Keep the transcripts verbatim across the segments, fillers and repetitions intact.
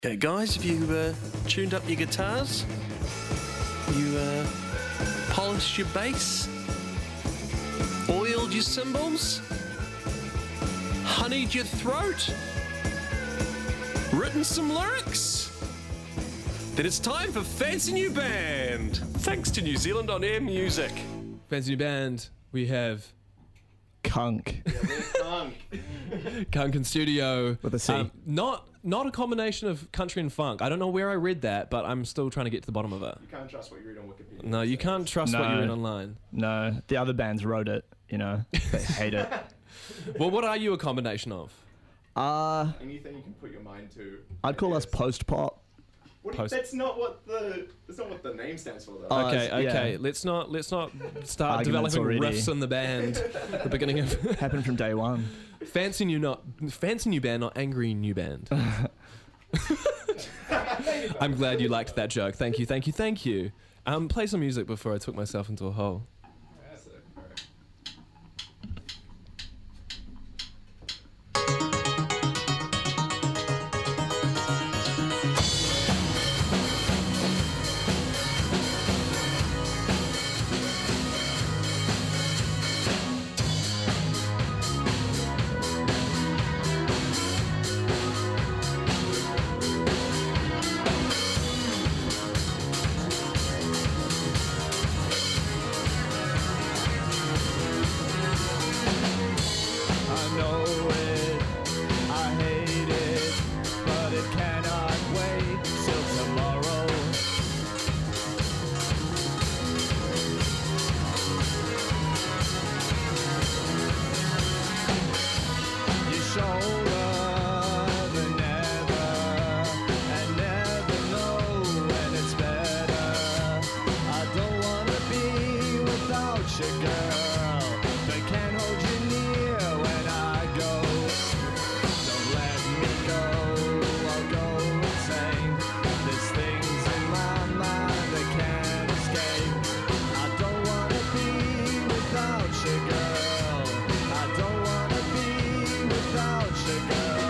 Okay, guys, have you uh, tuned up your guitars? You uh, polished your bass? Oiled your cymbals? Honeyed your throat? Written some lyrics? Then it's time for Fancy New Band, thanks to New Zealand On Air Music. Fancy New Band, we have Kunk. Yeah, we're Kunk. Kunk in studio. With a C. Um, not not a combination of country and funk. I don't know where I read that, but I'm still trying to get to the bottom of it. You can't trust what you read on Wikipedia. No, you can't trust what No. you read online. No, the other bands wrote it, you know. They hate it. Well, what are you a combination of? Uh, Anything you can put your mind to. I'd call us Yes. post-pop. What do you- post- that's not what the that's not what the name stands for though. Oh, Okay, it's- yeah. okay. Let's not let's not start Arguments developing already. riffs in the band at the beginning of Happened from day one. fancy new not fancy new band, not angry new band. I'm glad you liked that joke. Thank you, thank you, thank you. Um, play some music before I took myself into a hole. That's it. Alright. I know it, I hate it, but it cannot wait till tomorrow. You shoulder the never and never know when it's better. I don't wanna be without you, girl, but can't hold you near when I go. Don't let me go, I'll go insane. There's things in my mind that can't escape. I don't wanna be without you, girl. I don't wanna be without you, girl.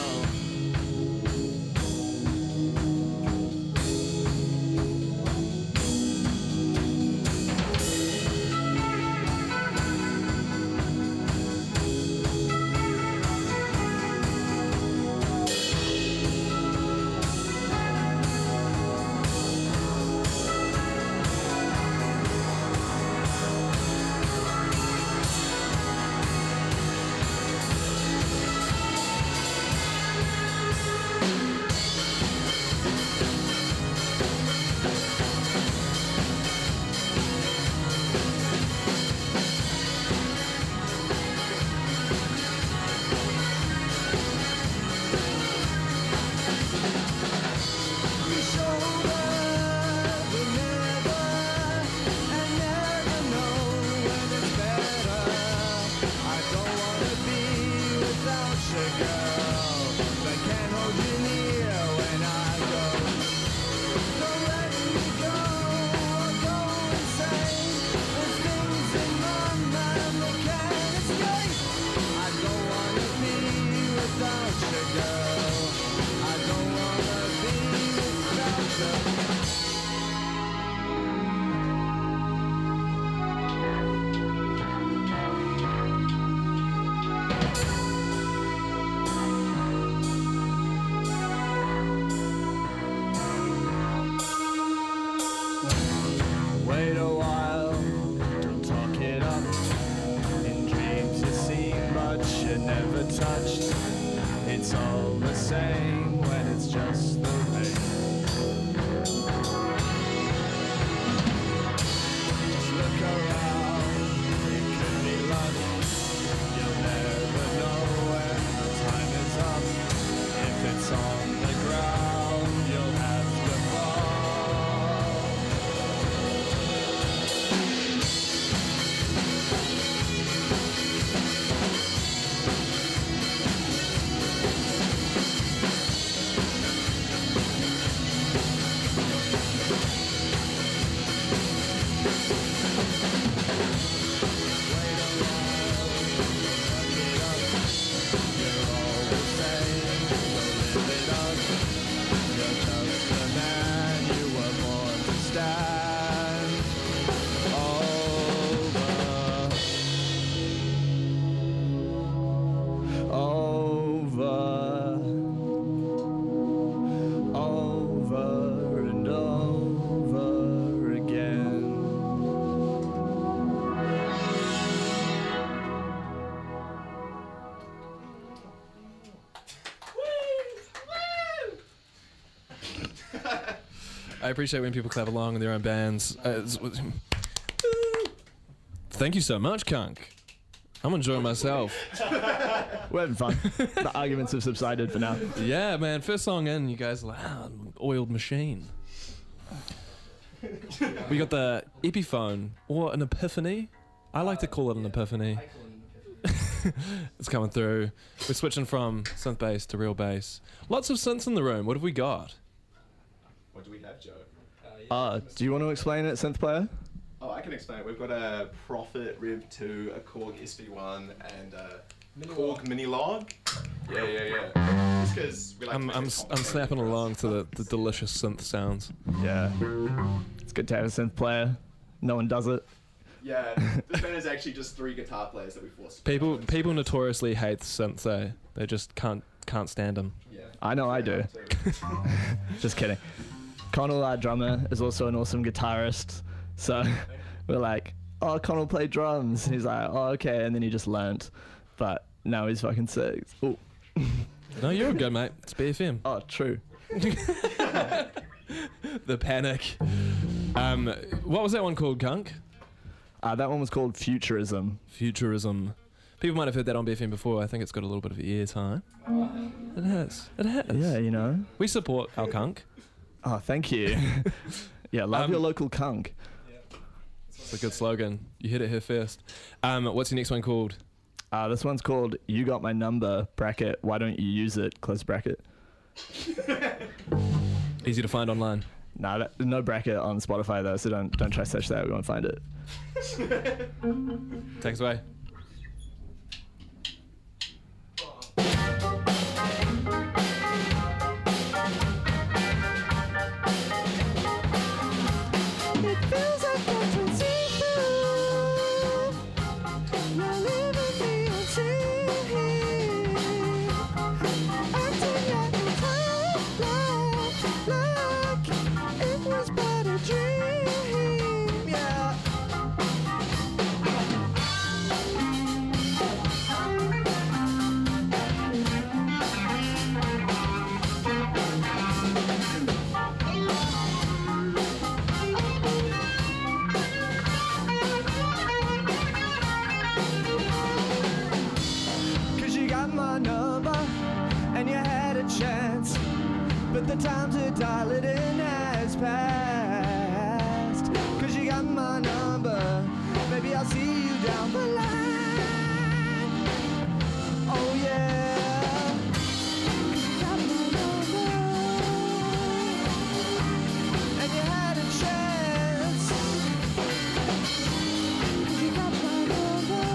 You shoulder the never and never know when it's better. I don't wanna be without you, girl, but can't hold you near when I go. Don't let me go, I'll go insane. There's things in my mind that can't escape. I don't wanna be without you, girl. I don't wanna be without you. Wait a while, don't talk it up. In dreams you seen, but you never touched. It's all the same when it's just the rain. Just look around, it could be luck. You'll never know when the time is up. If it's on the ground, you'll have to fall. I appreciate when people clap along in their own bands. Uh, it's- Thank you so much, Kunk. I'm enjoying myself. We're having fun. The arguments have subsided for now. Yeah, man. First song in, you guys are loud, oiled machine. We got the Epiphone or an Epiphany. I like to call it an Epiphany. It's coming through. We're switching from synth bass to real bass. Lots of synths in the room. What have we got? What do we have, Joe? Uh, do you want to explain it, synth player? Oh, I can explain it. We've got a Prophet Rev two, a Korg S V one, and a Korg Minilog. Yeah, yeah, yeah. Just because we like I'm to make I'm it s- I'm complicated snapping for us. along to the, the delicious synth sounds. Yeah. It's good to have a synth player. No one does it. Yeah, this band is actually just three guitar players that we forced. to play People on people instruments. notoriously hate synths. Eh? They just can't can't stand them. Yeah. I know I do. Just kidding. Connell, our drummer, is also an awesome guitarist. So we're like, oh, Connell played drums. And he's like, oh, okay. And then he just learnt. But now he's fucking sick. Oh, No, you're good, mate. It's B F M. oh, true. The panic. Um, what was that one called, Kunk? Uh, that one was called Futurism. Futurism. People might have heard that on B F M before. I think it's got a little bit of ear time. It has. It has. Yeah, you know. We support our Kunk. Oh, thank you. Yeah, love Um, your local kunk. It's a good slogan. You hit it here first. Um, what's your next one called? Uh, this one's called You Got My Number, bracket, why don't you use it, close bracket. Easy to find online. Nah, that, no bracket on Spotify though, so don't don't try to search that, we won't find it. Take us away. It feels like watching see-through. You're leaving me unseen. Acting like a time, like it was but a dream. Yeah. Cause you got my number and you had a chance, but the time to dial it in has passed. Cause you got my number, maybe I'll see you down the line. Oh yeah. You got my number and you had a chance. You got my number.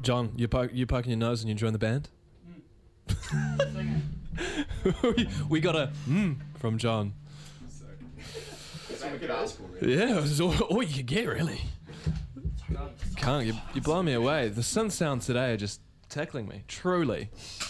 John, you poke, you poking your nose and you enjoying the band? we, we got a mm from John. So, that's what we could ask for, really. Yeah, it was all, all you could get, really. Can't you? You blow me away. The synth sounds today are just tickling me, truly.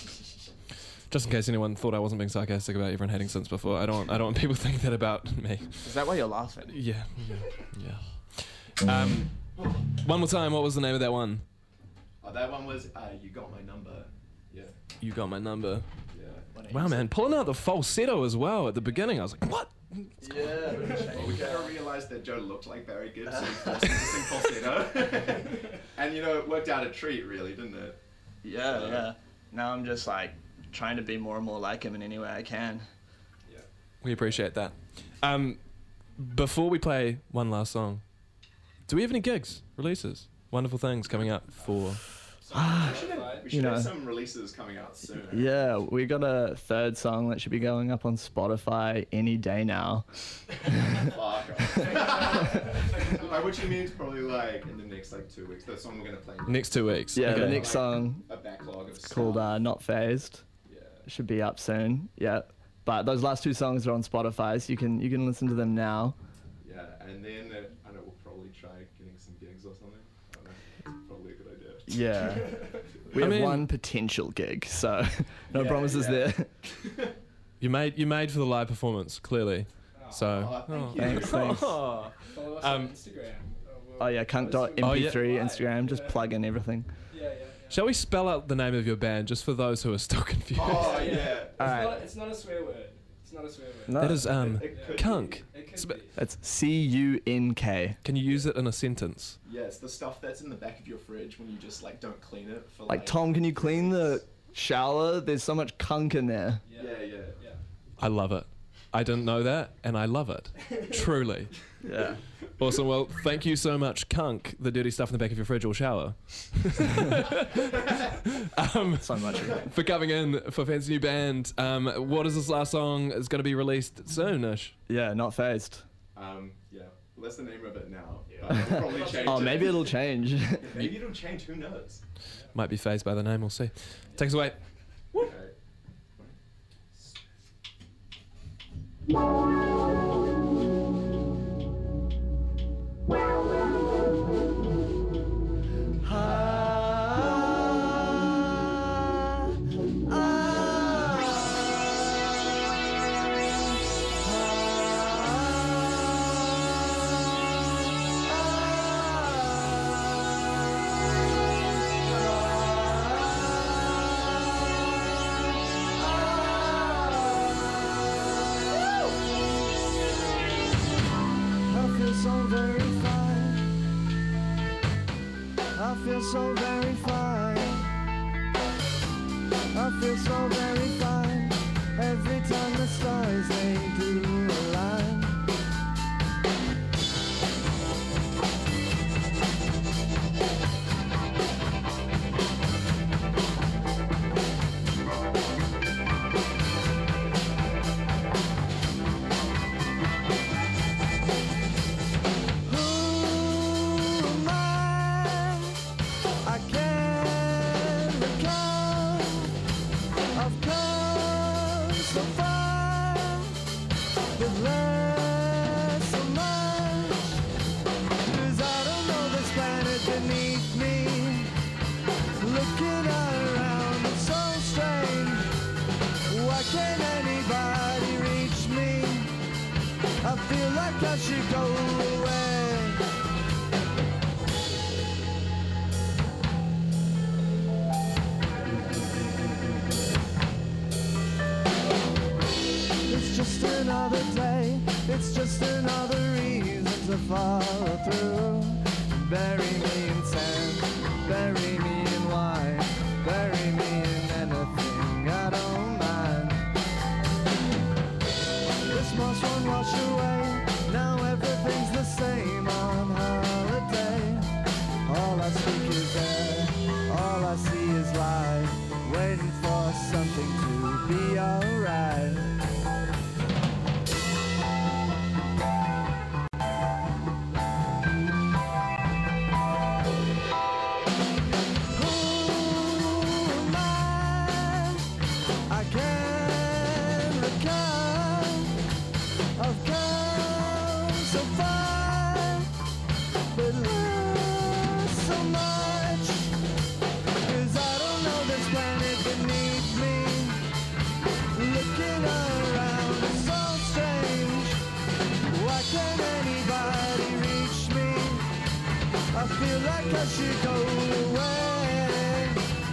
Just in case anyone thought I wasn't being sarcastic about everyone hating synths before, I don't. I don't want people to think that about me. Is that why you're laughing? Yeah, yeah, yeah. Um, one more time. What was the name of that one? Oh, that one was uh, You Got My Number. Yeah. You got my number. Yeah. Wow, man, pulling out the falsetto as well at the beginning. I was like, what? Yeah. Well, we kind of realised that Joe looked like Barry Gibb, so we forced him to sing falsetto. And you know, it worked out a treat, really, didn't it? Yeah, yeah. Now I'm just like trying to be more and more like him in any way I can. Yeah. We appreciate that. Um, before we play one last song, do we have any gigs, releases, wonderful things coming up for... So we should, have, we should You have know. some releases coming out soon. Yeah, we got a third song that should be going up on Spotify any day now. Fuck off. By which you mean it's probably like in the next like two weeks. The song we're gonna play. Next two weeks. Yeah, the Okay. next song A backlog of stuff. called uh, Not Phased Yeah. should be up soon. Yeah, but those last two songs are on Spotify, so you can you can listen to them now. Yeah, and then uh, I don't know, we'll probably try getting some gigs or something. I don't know. It's probably a good idea. Yeah, we I have mean- one potential gig, so no Yeah, promises yeah. there. You made you made for the live performance, clearly. So. Oh, thank you. Thanks, thanks. Oh. Follow us Um, on Instagram. Oh yeah, kunk dot m p three Instagram, just plug in everything. Yeah, yeah, yeah. Shall we spell out the name of your band just for those who are still confused? Oh yeah. It's, Alright. not, it's not a swear word. It's not a swear word. No, That is um, It could Kunk. It could Sp- be. it's C U N K. Can you use it in a sentence? Yeah, it's the stuff that's in the back of your fridge when you just like don't clean it for Like like. Tom, can you clean the shower? There's so much kunk in there. Yeah, Yeah, yeah. yeah. I love it. I didn't know that, and I love it. Truly. Yeah. Awesome. Well, thank you so much, Kunk, the dirty stuff in the back of your fridge or shower, um, So much of it. for coming in for Fancy New Band. Um, what is this last song? It's going to be released soonish. Yeah, Not Phased. Um, yeah. Well, that's the name of it now. But I'll probably change Oh, it. maybe it'll change. Maybe it'll change. Who knows? Might be phased by the name. We'll see. Take us away. Okay. I feel so very fine. I feel so very fine. I feel so very fine. Every time the stars they do align. Who am I? I can't recall. I've come so far, but less so much. 'Cause I don't know this planet beneath me. Looking around, it's so strange. Why can't anybody reach me? I feel like I should go away. It's just another day, it's just another reason to follow through. Bury me in sand, bury me in wine, bury me in anything, I don't mind. This moss won't wash away, now everything's the same on holiday. All I speak is air, all I see is light, waiting for something to be alright. Who should go away.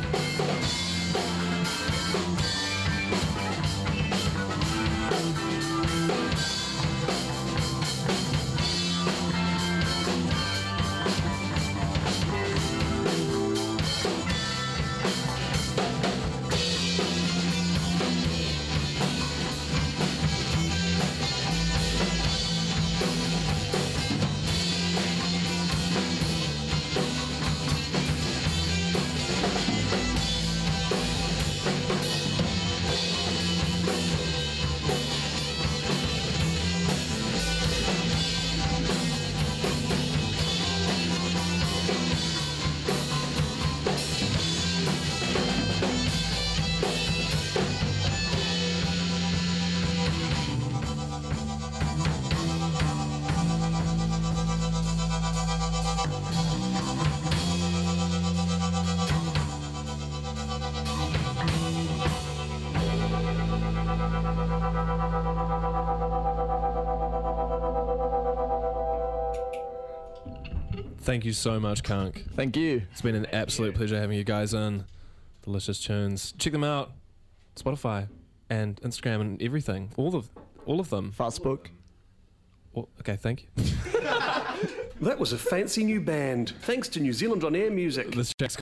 Thank you so much, Kunk. Thank you. It's been an absolute pleasure having you guys in. Delicious tunes. Check them out. Spotify and Instagram and everything. All of all of them. Facebook. Well, okay, thank you. That was a fancy new band. Thanks to New Zealand On Air Music. This track's